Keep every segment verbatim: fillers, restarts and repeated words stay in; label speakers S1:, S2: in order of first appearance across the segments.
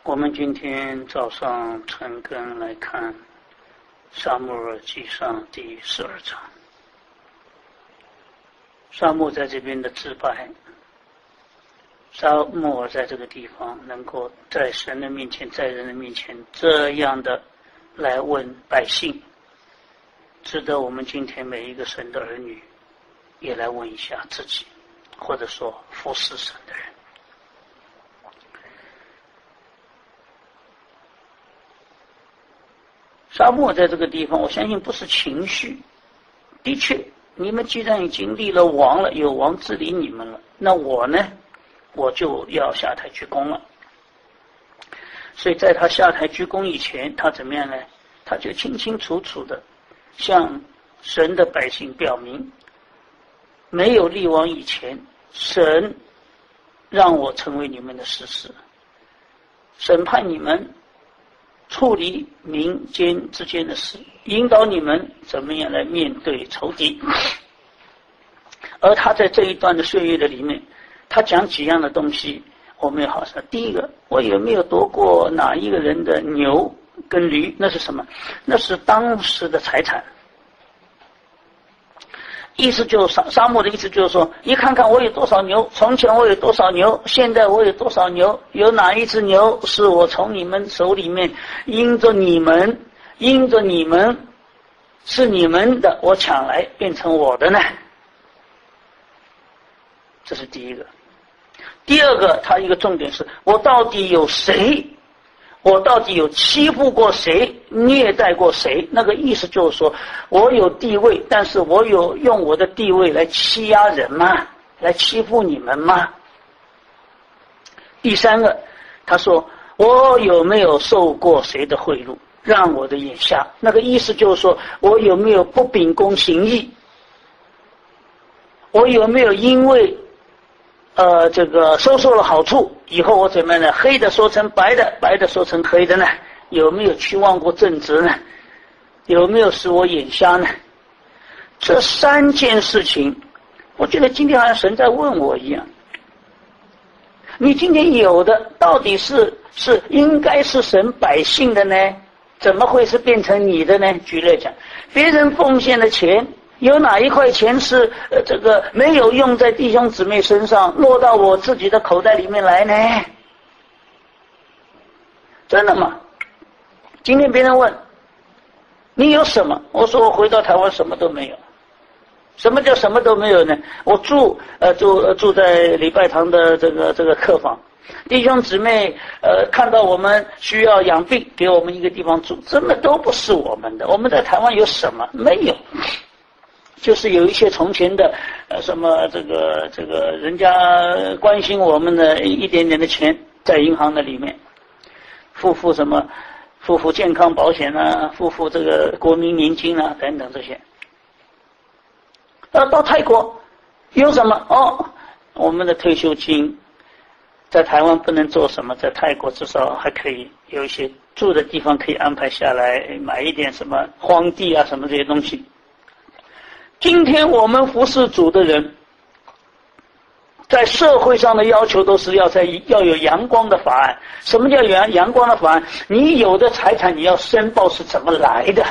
S1: 我们今天早上晨更来看撒母耳记上第十二章。撒母在这边的自白，撒母耳在这个地方能够在神的面前，在人的面前这样的来问百姓，值得我们今天每一个神的儿女也来问一下自己，或者说服侍神的人。撒母耳在这个地方，我相信不是情绪，的确你们既然已经立了王了，有王治理你们了，那我呢，我就要下台鞠躬了。所以在他下台鞠躬以前，他怎么样呢？他就清清楚楚的向神的百姓表明，没有立王以前，神让我成为你们的士师，审判你们，处理民间之间的事，引导你们怎么样来面对仇敌。而他在这一段的岁月的里面，他讲几样的东西我们要好说。第一个，我有没有夺过哪一个人的牛跟驴？那是什么？那是当时的财产。意思就是撒撒母的意思就是说，你看看我有多少牛，从前我有多少牛，现在我有多少牛，有哪一只牛是我从你们手里面因着你们因着你们是你们的，我抢来变成我的呢？这是第一个。第二个，他一个重点是，我到底有谁，我到底有欺负过谁，虐待过谁？那个意思就是说，我有地位，但是我有用我的地位来欺压人吗？来欺负你们吗？第三个，他说我有没有受过谁的贿赂，让我的眼下？那个意思就是说，我有没有不秉公行义？我有没有因为呃，这个收受了好处以后，我怎么样呢？黑的说成白的，白的说成黑的呢？有没有去忘过正直呢？有没有使我眼瞎呢？这三件事情，我觉得今天好像神在问我一样。你今天有的到底是是应该是神百姓的呢？怎么会是变成你的呢？举例讲，别人奉献的钱，有哪一块钱是呃这个没有用在弟兄姊妹身上，落到我自己的口袋里面来呢？真的吗？今天别人问你有什么，我说我回到台湾什么都没有。什么叫什么都没有呢？我住呃住呃住在礼拜堂的这个这个客房，弟兄姊妹呃看到我们需要养病，给我们一个地方住，真的都不是我们的。我们在台湾有什么？没有。就是有一些从前的呃什么这个这个人家关心我们的一点点的钱，在银行的里面付付什么付付健康保险啊，付付这个国民年金啊等等这些。到到泰国有什么？哦，我们的退休金在台湾不能做什么，在泰国至少还可以有一些住的地方可以安排下来，买一点什么荒地啊什么这些东西。今天我们服侍主的人，在社会上的要求都是要在要有阳光的法案。什么叫阳阳光的法案？你有的财产你要申报是怎么来的？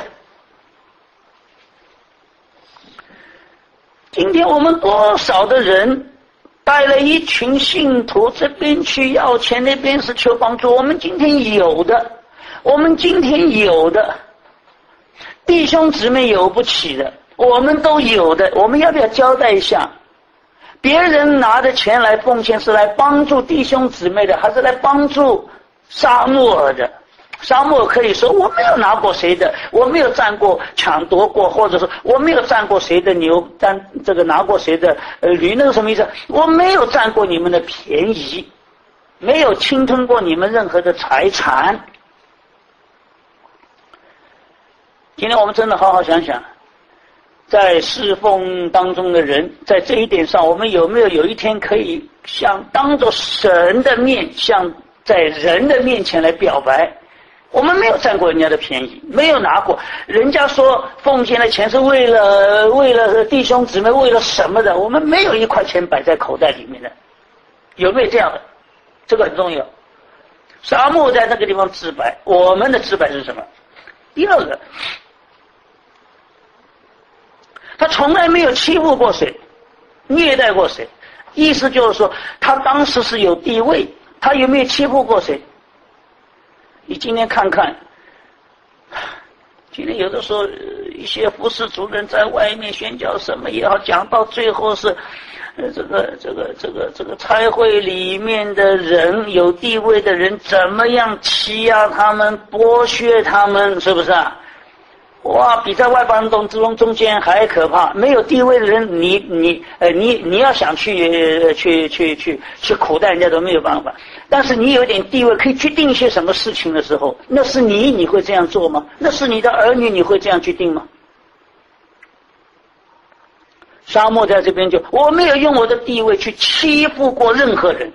S1: 今天我们多少的人带了一群信徒，这边去要钱，那边是求帮助。我们今天有的，我们今天有的，弟兄姊妹有不起的，我们都有的，我们要不要交代一下？别人拿的钱来奉献是来帮助弟兄姊妹的，还是来帮助撒母耳的？撒母耳可以说我没有拿过谁的，我没有占过抢夺过，或者说我没有占过谁的牛，占这个拿过谁的呃驴，那个什么意思？我没有占过你们的便宜，没有侵吞过你们任何的财产。今天我们真的好好想想，在侍奉当中的人，在这一点上，我们有没有有一天可以像当着神的面，像在人的面前来表白？我们没有占过人家的便宜，没有拿过。人家说奉献的钱是为了为了弟兄姊妹，为了什么的？我们没有一块钱摆在口袋里面的，有没有这样的？这个很重要。 沙漠在那个地方自白，我们的自白是什么？第二个，他从来没有欺负过谁，虐待过谁，意思就是说他当时是有地位，他有没有欺负过谁？你今天看看，今天有的时候一些服侍主任在外面宣教什么也好，讲到最后是呃这个这个这个这个差会里面的人，有地位的人怎么样欺压他们，剥削他们，是不是啊？哇，比在外邦人之中中间还可怕。没有地位的人，你你呃你你要想去、呃、去去去去苦待人家都没有办法。但是你有点地位，可以决定一些什么事情的时候，那是你，你会这样做吗？那是你的儿女，你会这样决定吗？沙漠在这边就，我没有用我的地位去欺负过任何人，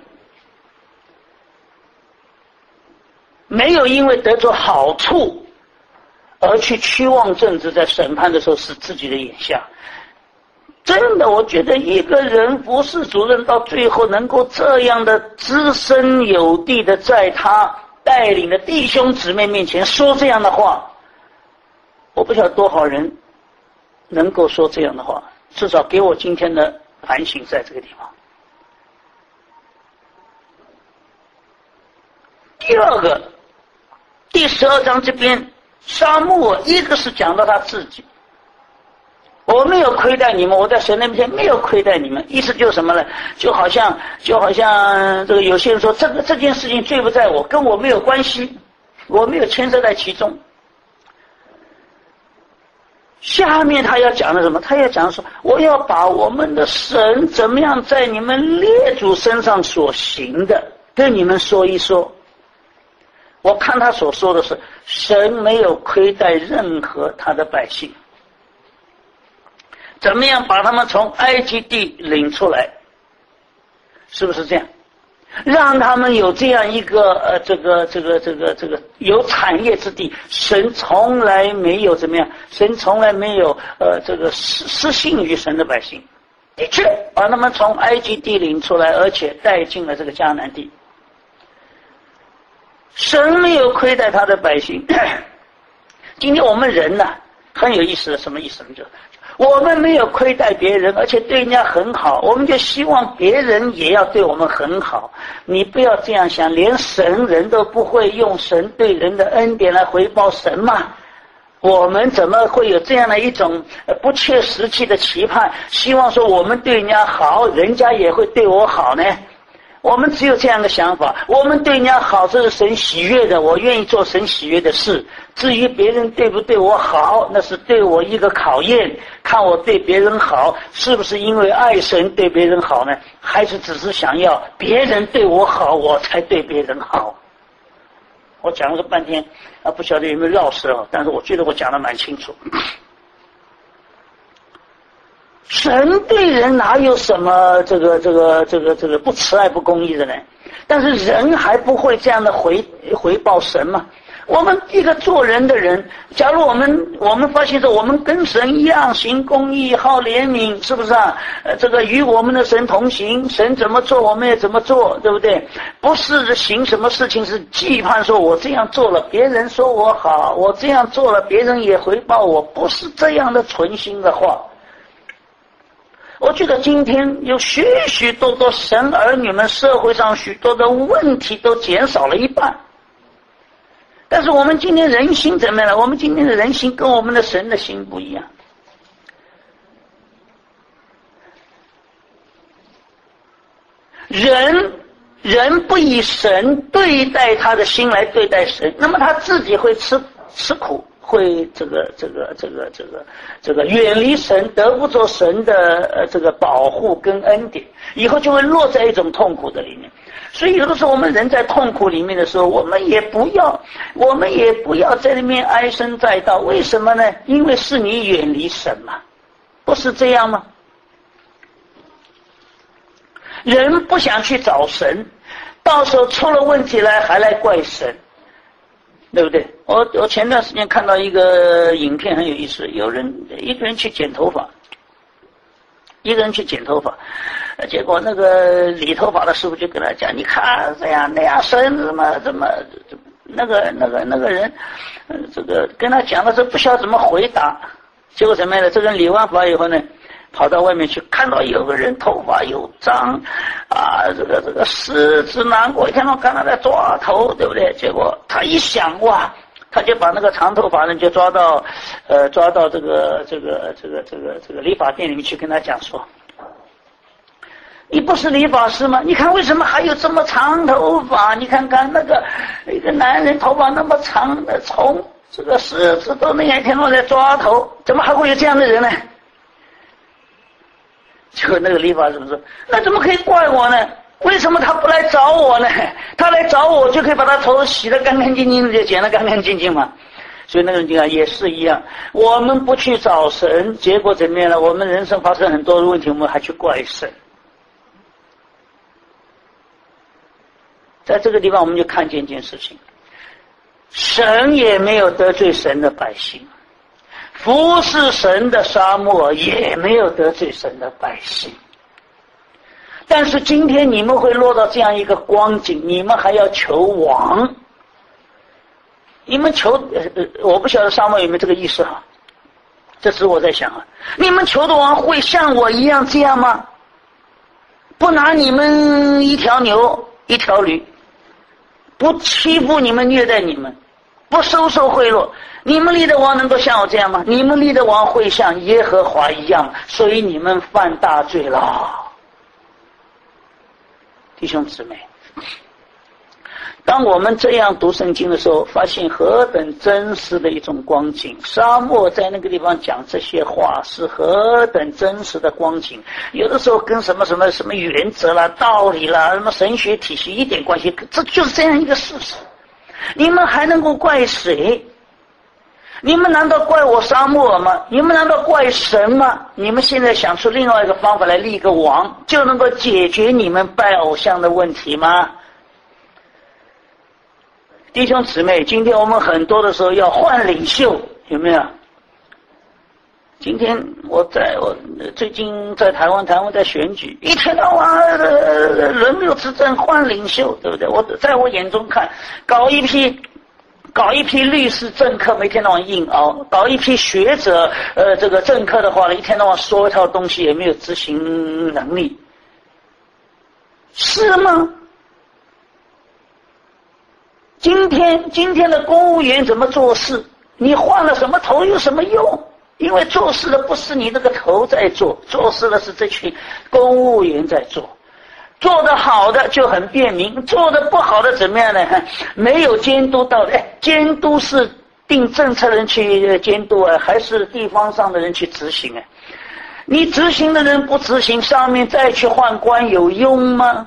S1: 没有因为得着好处而去期望政治在审判的时候是自己的眼下。真的，我觉得一个人服侍主任到最后能够这样的资深有地的在他带领的弟兄姊妹面前说这样的话，我不晓得多少人能够说这样的话，至少给我今天的反省在这个地方。第二个，第十二章这边沙漠一个是讲到他自己，我没有亏待你们，我在神那面前没有亏待你们，意思就是什么呢？就好像就好像这个有些人说这个这件事情罪不在我，跟我没有关系，我没有牵涉在其中。下面他要讲的什么？他要讲说，我要把我们的神怎么样在你们列祖身上所行的跟你们说一说。我看他所说的是，神没有亏待任何他的百姓，怎么样把他们从埃及地领出来，是不是这样？让他们有这样一个呃，这个这个这个这个有产业之地，神从来没有怎么样？神从来没有呃这个失失信于神的百姓，的确把他们从埃及地领出来，而且带进了这个迦南地。神没有亏待他的百姓。今天我们人呢、啊，很有意思的，什么意思呢？就我们没有亏待别人，而且对人家很好，我们就希望别人也要对我们很好。你不要这样想，连神人都不会用神对人的恩典来回报神嘛？我们怎么会有这样的一种不切实际的期盼，希望说我们对人家好，人家也会对我好呢？我们只有这样的想法，我们对人家好，这是神喜悦的，我愿意做神喜悦的事。至于别人对不对我好，那是对我一个考验，看我对别人好是不是因为爱神对别人好呢，还是只是想要别人对我好我才对别人好。我讲了半天啊，不晓得有没有绕舌，但是我觉得我讲得蛮清楚。神对人哪有什么这个这个这个这个不慈爱不公义的呢？但是人还不会这样的回回报神吗？我们一个做人的人，假如我们我们发现说我们跟神一样行公义好怜悯，是不是啊？呃，这个与我们的神同行，神怎么做我们也怎么做，对不对？不是行什么事情是期盼说我这样做了别人说我好，我这样做了别人也回报我，不是这样的存心的话。我觉得今天有许许多多神儿女们，社会上许多的问题都减少了一半。但是我们今天人心怎么样了？我们今天的人心跟我们的神的心不一样。人人不以神对待他的心来对待神，那么他自己会吃吃苦，会这个这个这个这个这个远离神，得不着神的呃这个保护跟恩典，以后就会落在一种痛苦的里面。所以有的时候我们人在痛苦里面的时候，我们也不要我们也不要在那边唉声载道。为什么呢？因为是你远离神嘛，不是这样吗？人不想去找神，到时候出了问题来还来怪神，对不对？我我前段时间看到一个影片很有意思，有人一个人去剪头发，一个人去剪头发， 结果那个理头发的师傅就跟他讲，你看这样那样神怎么怎么那个那个那个人，呃，这个跟他讲的时候不晓得怎么回答，结果怎么样呢？这个人理完发以后呢，跑到外面去，看到有个人头发又脏啊，这个这个十指难过，一天到晚看他在抓头，对不对？结果他一想，哇，他就把那个长头发人就抓到，呃，抓到这个这个这个这个这个理发店里面去，跟他讲说，你不是理发师吗？你看为什么还有这么长头发？你看看那个一个男人头发那么长的，从这个十指都那样一天到晚在抓头，怎么还会有这样的人呢？结果那个理发师说，那怎么可以怪我呢？为什么他不来找我呢？他来找我就可以把他头洗得干干净净的，就剪得干干净净嘛。所以那个人讲也是一样，我们不去找神，结果怎么样呢？我们人生发生很多的问题，我们还去怪神。在这个地方我们就看见一件事情，神也没有得罪神的百姓，服侍神的沙漠也没有得罪神的百姓。但是今天你们会落到这样一个光景，你们还要求王，你们求呃我不晓得沙漠有没有这个意思哈，这是我在想啊，你们求的王会像我一样这样吗？不拿你们一条牛一条驴，不欺负你们虐待你们，不收受贿赂，你们立的王能够像我这样吗？你们立的王会像耶和华一样，所以你们犯大罪了。弟兄姊妹，当我们这样读圣经的时候，发现何等真实的一种光景。沙漠在那个地方讲这些话是何等真实的光景，有的时候跟什么什么什么原则啦、道理啦、什么神学体系一点关系，这就是这样一个事实。你们还能够怪谁？你们难道怪我沙漠吗？你们难道怪神吗？你们现在想出另外一个方法来立一个王，就能够解决你们拜偶像的问题吗？弟兄姊妹，今天我们很多的时候要换领袖，有没有？今天我在我最近在台湾，台湾在选举，一天到晚呃轮流执政换领袖，对不对？我在我眼中看，搞一批搞一批律师政客，每天到晚硬熬；搞一批学者呃这个政客的话呢，一天到晚说一套东西，也没有执行能力，是吗？今天今天的公务员怎么做事？你换了什么头有什么用？因为做事的不是你那个头在做，做事的是这群公务员在做。做得好的就很便民，做得不好的怎么样呢？没有监督到的。哎，监督是定政策人去监督啊，还是地方上的人去执行啊？你执行的人不执行，上面再去换官有用吗？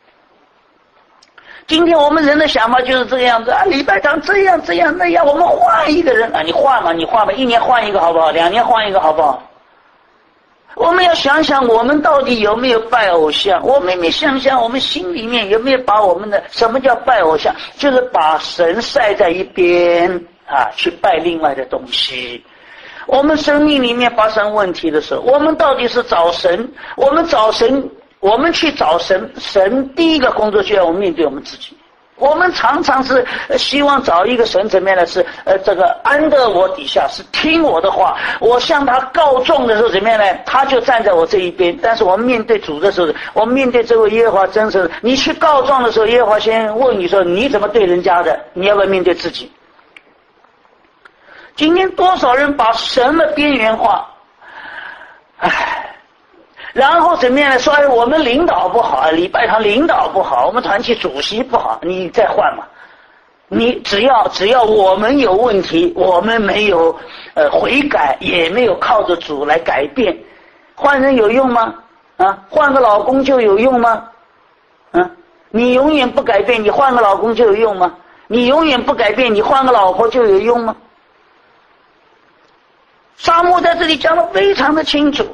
S1: 今天我们人的想法就是这个样子啊，礼拜堂这样这样那样，我们换一个人啊，你换嘛，你换吧，一年换一个好不好？两年换一个好不好？我们要想想，我们到底有没有拜偶像？我们没想想，我们心里面有没有把我们的什么叫拜偶像？就是把神晒在一边啊，去拜另外的东西。我们生命里面发生问题的时候，我们到底是找神？我们找神？我们去找神，神第一个工作就要我们面对我们自己。我们常常是希望找一个神怎么样的是呃这个安得我底下，是听我的话，我向他告状的时候怎么样呢？他就站在我这一边。但是我们面对主的时候，我们面对这位耶和华真神，你去告状的时候，耶和华先问你说你怎么对人家的，你要不要面对自己？今天多少人把神的边缘化，唉。然后怎么样呢？说哎，我们领导不好，礼拜堂领导不好，我们团体主席不好，你再换嘛。你只要只要我们有问题，我们没有呃悔改，也没有靠着主来改变，换人有用吗？啊，换个老公就有用吗？啊，你永远不改变，你换个老公就有用吗？你永远不改变，你换个老婆就有用吗？沙漠在这里讲得非常的清楚。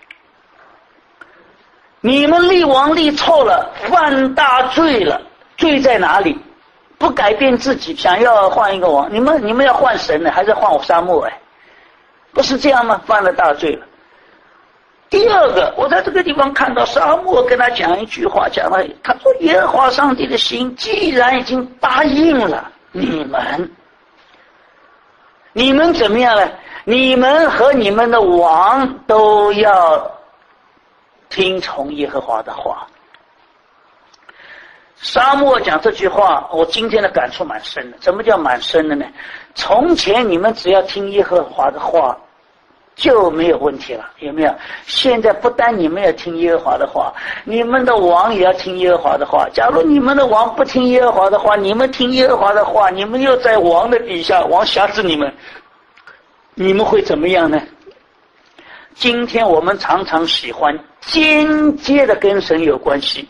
S1: 你们立王立错了，犯大罪了，罪在哪里？不改变自己，想要换一个王，你们你们要换神呢，还是换我沙漠？哎，不是这样吗？犯了大罪了。 第二个，我在这个地方看到沙漠跟他讲一句话，讲了，他说耶和华上帝的心既然已经答应了你们，你们怎么样呢？你们和你们的王都要听从耶和华的话。沙漠讲这句话，我今天的感触蛮深的。什么叫蛮深的呢？从前你们只要听耶和华的话就没有问题了，有没有？现在不但你们要听耶和华的话，你们的王也要听耶和华的话。假如你们的王不听耶和华的话，你们听耶和华的话，你们又在王的底下，王辖制你们，你们会怎么样呢？今天我们常常喜欢间接的跟神有关系，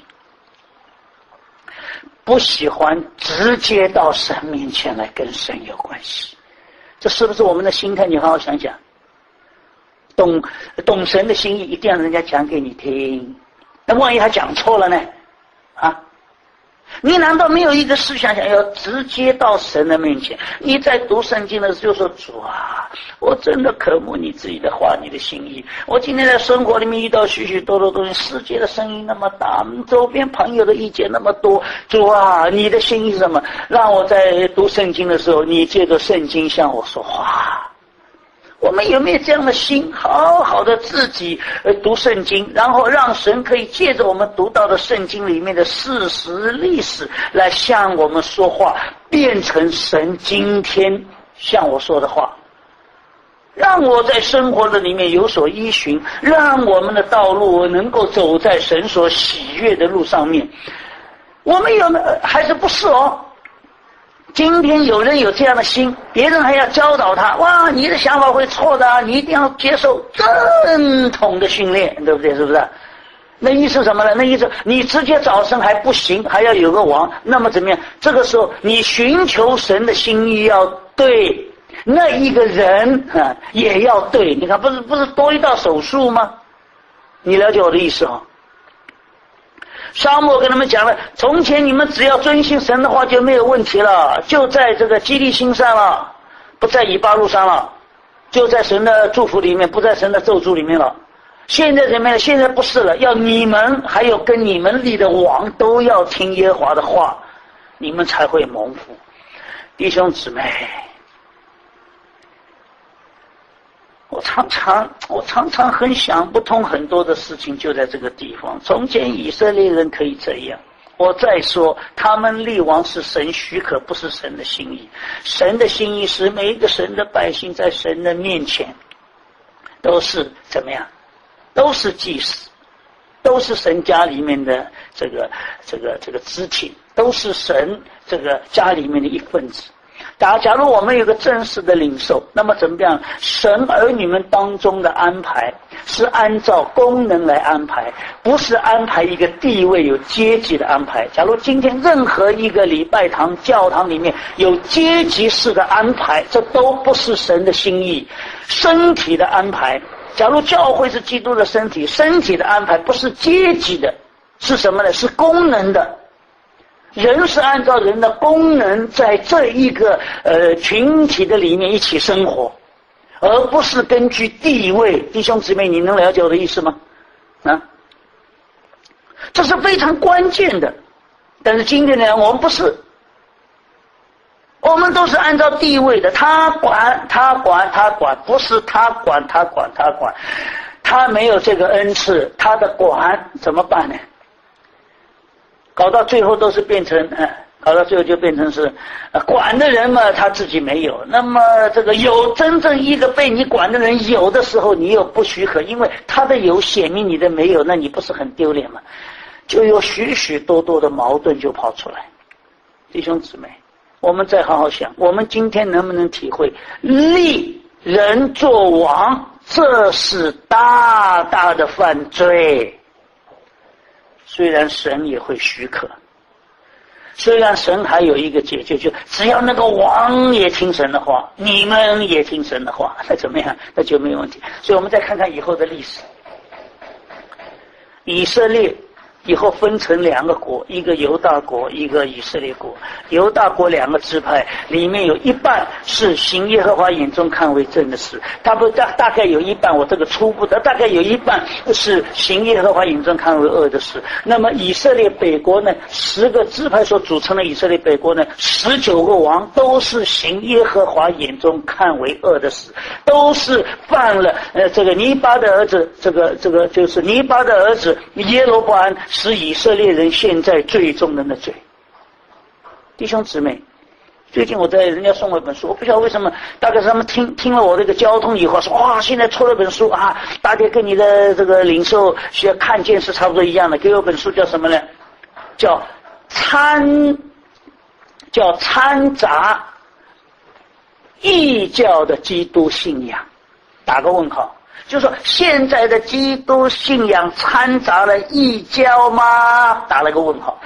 S1: 不喜欢直接到神面前来跟神有关系。这是不是我们的心态？你好好想想。懂懂神的心意，一定要人家讲给你听。那万一他讲错了呢？啊，你难道没有一个思想想要直接到神的面前？你在读圣经的时候就说：主啊，我真的渴慕你自己的话，你的心意。我今天在生活里面遇到许许多多东西，世界的声音那么大，周边朋友的意见那么多。主啊，你的心意是什么？让我在读圣经的时候，你借着圣经向我说话。我们有没有这样的心，好好的自己呃读圣经，然后让神可以借着我们读到的圣经里面的事实历史来向我们说话，变成神今天向我说的话，让我在生活的里面有所依循，让我们的道路能够走在神所喜悦的路上面。我们有还是不是哦？今天有人有这样的心，别人还要教导他，哇，你的想法会错的啊，你一定要接受正统的训练，对不对？是不是？那意思什么呢？那意思你直接找神还不行，还要有个王，那么怎么样？这个时候你寻求神的心意要对，那一个人啊也要对。你看，不是不是多一道手术吗？你了解我的意思啊？沙漠跟他们讲了，从前你们只要遵行神的话就没有问题了，就在这个基利心上了，不在以巴路上了，就在神的祝福里面，不在神的咒诅里面了。现在怎么样？现在不是了，要你们还有跟你们立的王都要听耶和华的话，你们才会蒙福。弟兄姊妹，我常常我常常很想不通很多的事情，就在这个地方。从前以色列人可以这样，我再说他们立王是神许可，不是神的心意。神的心意是每一个神的百姓在神的面前都是怎么样？都是祭司，都是神家里面的这个这个这个肢体，都是神这个家里面的一份子。假假如我们有个正式的领受，那么怎么样？神儿女们当中的安排是按照功能来安排，不是安排一个地位有阶级的安排。假如今天任何一个礼拜堂教堂里面有阶级式的安排，这都不是神的心意。身体的安排，假如教会是基督的身体，身体的安排不是阶级的，是什么呢？是功能的。人是按照人的功能在这一个呃群体的里面一起生活，而不是根据地位。弟兄姊妹，你能了解我的意思吗？啊，这是非常关键的。但是今天呢，我们不是，我们都是按照地位的，他管他管他管，不是他管他管他管，他没有这个恩赐，他的管怎么办呢？搞到最后都是变成，呃，搞到最后就变成是，呃，管的人嘛他自己没有，那么这个有真正一个被你管的人有的时候，你又不许可，因为他的有显明你的没有，那你不是很丢脸吗？就有许许多多的矛盾就跑出来。弟兄姊妹，我们再好好想，我们今天能不能体会立人做王，这是大大的犯罪。虽然神也会许可，虽然神还有一个解决，就只要那个王也听神的话，你们也听神的话，那怎么样？那就没有问题。所以我们再看看以后的历史。以色列以后分成两个国，一个犹大国，一个以色列国。犹大国两个支派里面有一半是行耶和华眼中看为正的事，他不大大概有一半，我这个初步的大概有一半是行耶和华眼中看为恶的事。那么以色列北国呢，十个支派所组成的以色列北国呢，十九个王都是行耶和华眼中看为恶的事，都是犯了呃这个尼巴的儿子，这个这个就是尼巴的儿子耶罗波安使以色列人现在最重人的罪。弟兄姊妹，最近我在人家送我一本书，我不晓得为什么，大概是他们听听了我这个交通以后说，哇，现在出了本书啊，大概跟你的这个领受需要看见是差不多一样的。给我本书叫什么呢？叫掺叫掺杂异教的基督信仰，打个问号。就是说现在的基督信仰掺杂了异教吗？打了个问号。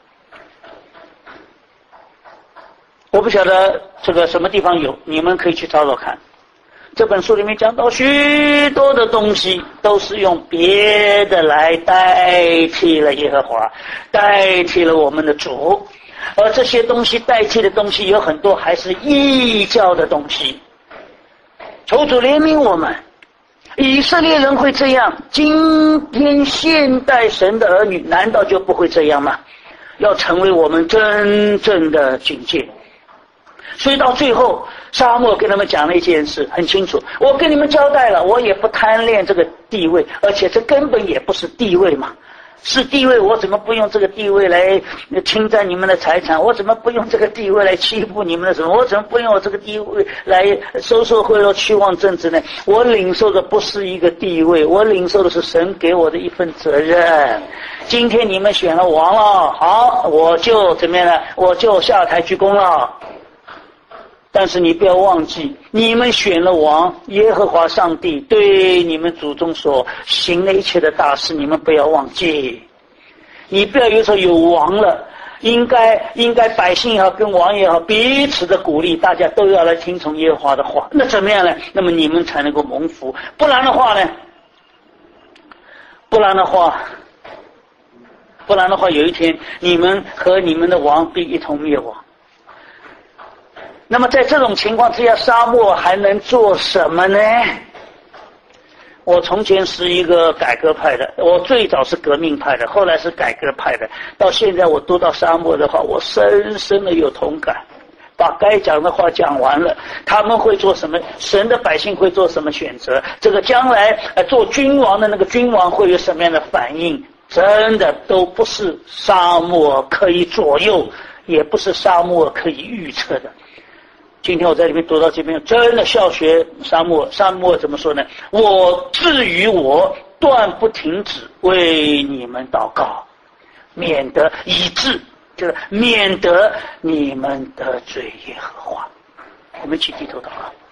S1: 我不晓得这个什么地方有，你们可以去找找看。这本书里面讲到许多的东西都是用别的来代替了耶和华，代替了我们的主，而这些东西代替的东西有很多还是异教的东西。求主怜悯我们。以色列人会这样，今天现代神的儿女难道就不会这样吗？要成为我们真正的警戒。所以到最后撒母耳跟他们讲了一件事很清楚，我跟你们交代了，我也不贪恋这个地位，而且这根本也不是地位嘛，是地位我怎么不用这个地位来侵占你们的财产，我怎么不用这个地位来欺负你们的什么，我怎么不用我这个地位来收受贿赂虚妄政治呢？我领受的不是一个地位，我领受的是神给我的一份责任。今天你们选了王了，好，我就怎么样呢？我就下台鞠躬了。但是你不要忘记，你们选了王，耶和华上帝对你们祖宗所行的一切的大事，你们不要忘记。你不要有时候有王了，应该应该百姓也好，跟王也好，彼此的鼓励，大家都要来听从耶和华的话。那怎么样呢？那么你们才能够蒙福。不然的话呢？不然的话，不然的话，有一天你们和你们的王必一同灭亡。那么在这种情况之下，撒母耳还能做什么呢？我从前是一个改革派的，我最早是革命派的，后来是改革派的，到现在我读到撒母耳的话，我深深的有同感。把该讲的话讲完了，他们会做什么？神的百姓会做什么选择？这个将来呃做君王的那个君王会有什么样的反应？真的都不是撒母耳可以左右，也不是撒母耳可以预测的。今天我在里面读到这边，真的效学撒母耳。撒母耳怎么说呢？我至于我断不停止为你们祷告，免得以致就是免得你们得罪耶和华。我们一起低头祷告。